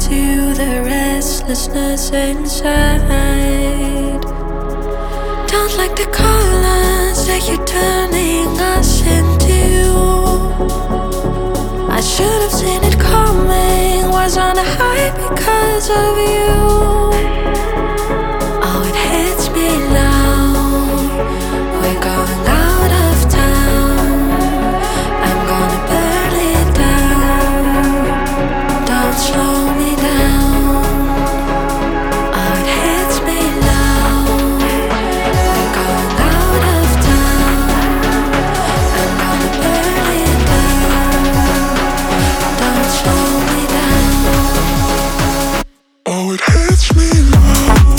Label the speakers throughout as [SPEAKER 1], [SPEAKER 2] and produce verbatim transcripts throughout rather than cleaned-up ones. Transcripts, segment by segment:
[SPEAKER 1] to the restlessness inside. Don't like the colors that you're turning us into. I should have seen it coming, was on a high because of you. Oh, it hits me now, we're going out of town. I'm gonna burn it down, don't slow me down. Oh, it hits me now, we're going out of town. I'm gonna burn it down, don't slow me down. Oh, it hits me now.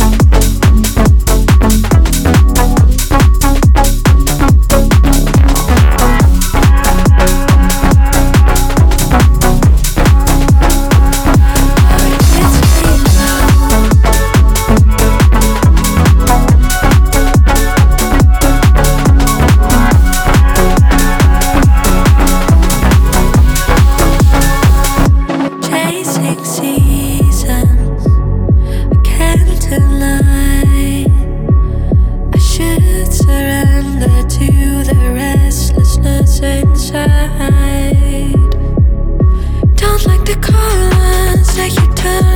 [SPEAKER 1] Chasing seasons, I can't deny. I should surrender to the restlessness inside. Don't like the colors that you turn